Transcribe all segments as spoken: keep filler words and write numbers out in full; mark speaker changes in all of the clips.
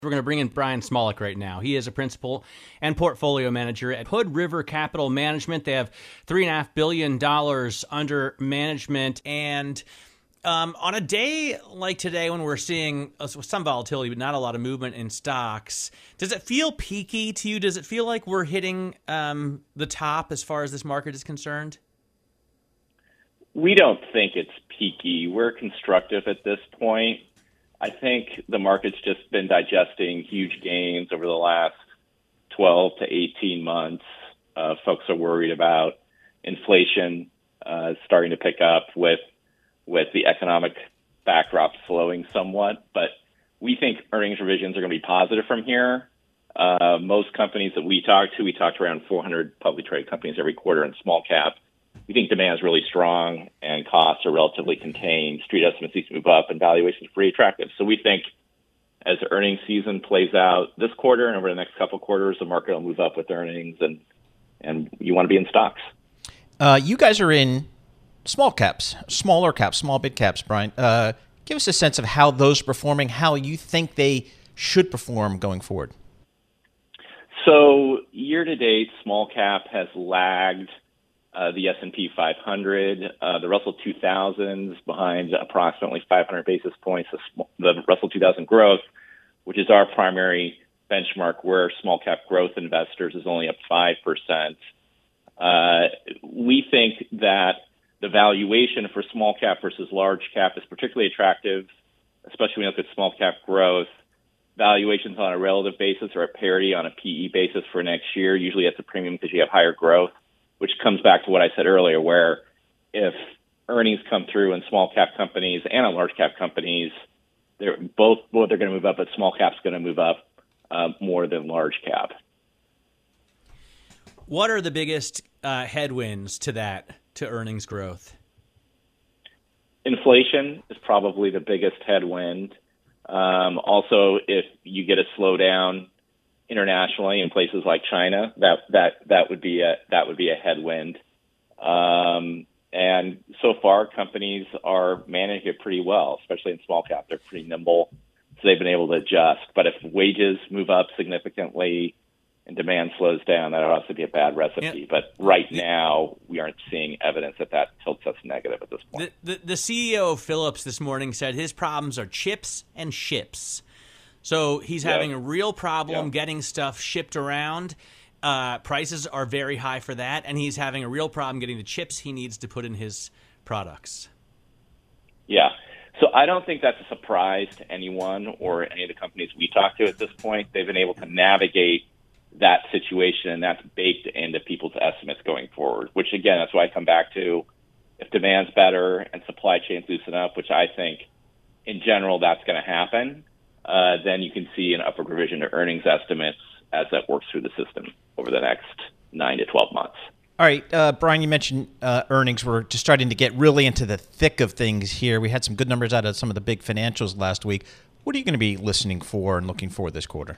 Speaker 1: We're going to bring in Brian Smolik right now. He is a principal and portfolio manager at Hood River Capital Management. They have three point five billion dollars under management. And um, on a day like today when we're seeing some volatility but not a lot of movement in stocks, does it feel peaky to you? Does it feel like we're hitting um, the top as far as this market is concerned?
Speaker 2: We don't think it's peaky. We're constructive at this point. I think the market's just been digesting huge gains over the last twelve to eighteen months. Uh, folks are worried about inflation uh, starting to pick up with with the economic backdrop slowing somewhat. But we think earnings revisions are going to be positive from here. Uh, most companies that we talk to, we talk to around four hundred publicly traded companies every quarter in small cap. We think demand is really strong and costs are relatively contained. Street estimates need to move up and valuations are pretty attractive. So we think as the earnings season plays out this quarter and over the next couple of quarters, the market will move up with earnings, and and you want to be in stocks.
Speaker 3: Uh, you guys are in small caps, smaller caps, small bid caps, Brian. Uh, give us a sense of how those are performing, how you think they should perform going forward.
Speaker 2: So year to date, small cap has lagged Uh, the S and P five hundred, uh, the Russell two thousand behind approximately five hundred basis points. The, sm- the Russell two thousand growth, which is our primary benchmark where small cap growth investors, is only up five percent. Uh, we think that the valuation for small cap versus large cap is particularly attractive, especially when you look at small cap growth. Valuations on a relative basis are at parity on a P E basis for next year. Usually it's a premium because you have higher growth, which comes back to what I said earlier, where if earnings come through in small cap companies and in large cap companies, they're both, both they're going to move up, but small cap's going to move up uh, more than large cap.
Speaker 1: What are the biggest uh, headwinds to that, to earnings growth?
Speaker 2: Inflation is probably the biggest headwind. Um, also, if you get a slowdown internationally in places like China, that that that would be a that would be a headwind. Um, and so far, companies are managing it pretty well, especially in small cap. They're pretty nimble, so they've been able to adjust. But if wages move up significantly and demand slows down, that would also be a bad recipe.
Speaker 1: Yeah.
Speaker 2: But right now, we aren't seeing evidence that that tilts us negative at this point.
Speaker 1: The, the, the C E O of Philips this morning said his problems are chips and ships. So he's
Speaker 2: Yeah.
Speaker 1: having a real problem
Speaker 2: Yeah.
Speaker 1: getting stuff shipped around. Uh, prices are very high for that, and he's having a real problem getting the chips he needs to put in his products.
Speaker 2: Yeah. So I don't think that's a surprise to anyone or any of the companies we talk to at this point. They've been able to navigate that situation, and that's baked into people's estimates going forward, which, again, that's why I come back to if demand's better and supply chains loosen up, which I think in general that's going to happen. Uh, then you can see an upward revision to earnings estimates as that works through the system over the next nine to twelve months.
Speaker 3: All right, uh, Brian, you mentioned uh, earnings. We're just starting to get really into the thick of things here. We had some good numbers out of some of the big financials last week. What are you going to be listening for and looking for this quarter?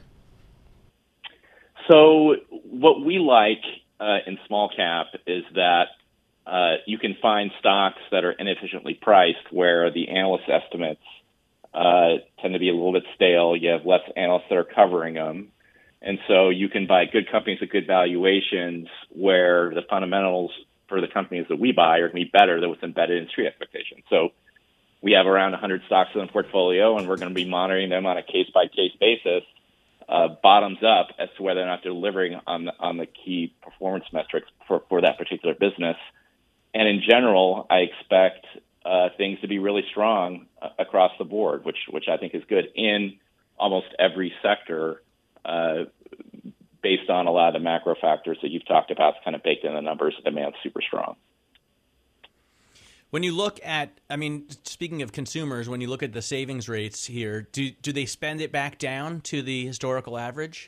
Speaker 2: So what we like uh, in small cap is that uh, you can find stocks that are inefficiently priced where the analyst estimates Uh, tend to be a little bit stale. You have less analysts that are covering them. And so you can buy good companies at good valuations where the fundamentals for the companies that we buy are going to be better than what's embedded in street expectations. So we have around one hundred stocks in the portfolio, and we're going to be monitoring them on a case-by-case basis, uh, bottoms up, as to whether or not they're delivering on the, on the key performance metrics for, for that particular business. And in general, I expect Uh, things to be really strong uh, across the board, which which I think is good in almost every sector, uh, based on a lot of the macro factors that you've talked about. It's kind of baked in the numbers. Demand's super strong.
Speaker 1: When you look at, I mean, speaking of consumers, when you look at the savings rates here, do do they spend it back down to the historical average?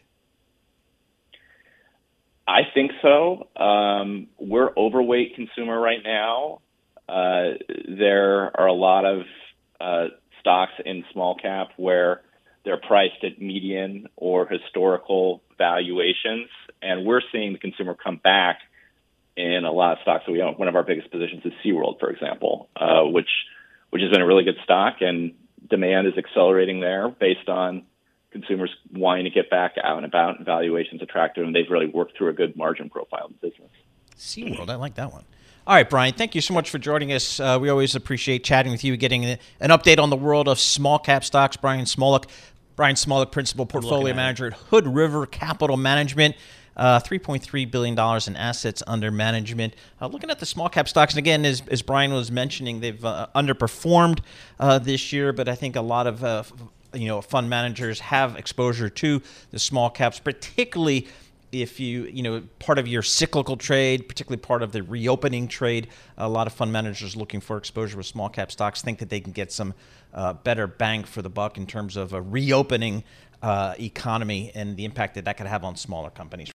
Speaker 2: I think so. Um, we're overweight consumer right now. Uh, there are a lot of uh, stocks in small cap where they're priced at median or historical valuations, and we're seeing the consumer come back in a lot of stocks that we own. One of our biggest positions is SeaWorld, for example, uh, which which has been a really good stock, and demand is accelerating there based on consumers wanting to get back out and about, and valuations attractive, and they've really worked through a good margin profile in the business.
Speaker 3: SeaWorld, I like that one. All right, Brian, thank you so much for joining us. Uh, we always appreciate chatting with you, getting an update on the world of small cap stocks. Brian Smolek, Brian Smolek, Principal Portfolio Manager at Hood River Capital Management. Uh, three point three billion dollars in assets under management. Uh, looking at the small cap stocks, and again, as, as Brian was mentioning, they've uh, underperformed uh, this year, but I think a lot of uh, you know fund managers have exposure to the small caps, particularly if you, you know, part of your cyclical trade, particularly part of the reopening trade. A lot of fund managers looking for exposure with small cap stocks think that they can get some uh, better bang for the buck in terms of a reopening uh, economy and the impact that that could have on smaller companies.